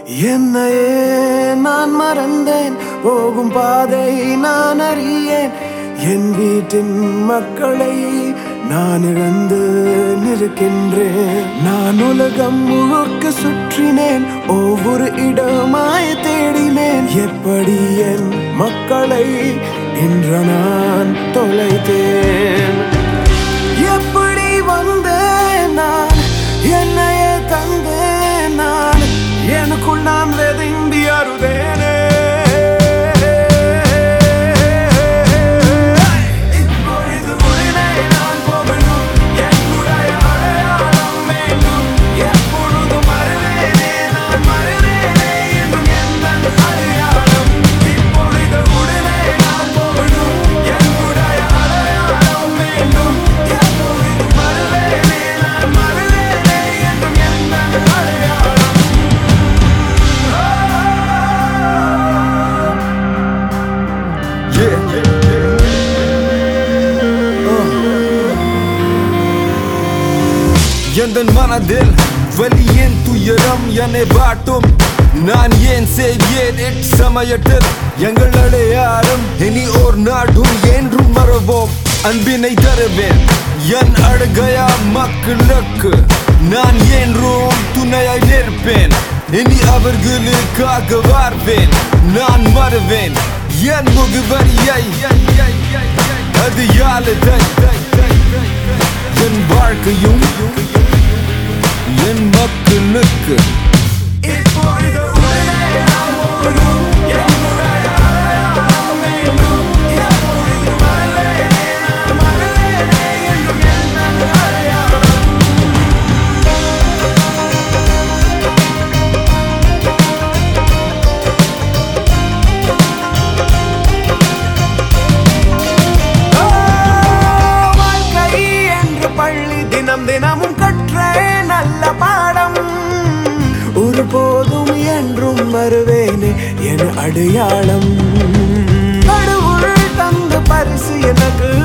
என்னையே நான் மறந்தேன், போகும் பாதை நான் அறியேன். என் வீட்டின் மக்களை நான் இழந்து நிற்கின்றேன். நான் உலகம் முழுக்க சுற்றினேன், ஒவ்வொரு இடமாய் தேடினேன். எப்படி என் மக்களை இன்று நான் தொலைத்தேன்? எப்படி வந்தேன் நான், என்னையே தந்தேன் நான், எனக்குள் நான் வெதும்பி அறுதேனே. எந்தன் மனதில் வலியின் துயரம் என்னை வாட்டும். நான் ஏன் செய்வேன் சமயத்தில் எங்கள் அடையாளம் இனி ஓர் நாடும் என்றும் மறவோம். அன்பினை தருவேன் என் அழுகையா மக்களுக்கு, நான் என்றும் துணையாய் நிற்பேன். இனி அவர்களுக்காக வாழ்வேன், நான் மறுவேன் என் முகவரியை. அது யாழதை என் வாழ்க்கையும் என் மக்களுக்கு. தினமும் கற்றே நல்ல பாடம், ஒருபோதும் என்றும் வருவேனே என் அடையாளம். கடவுள் தந்த பரிசு எனக்கு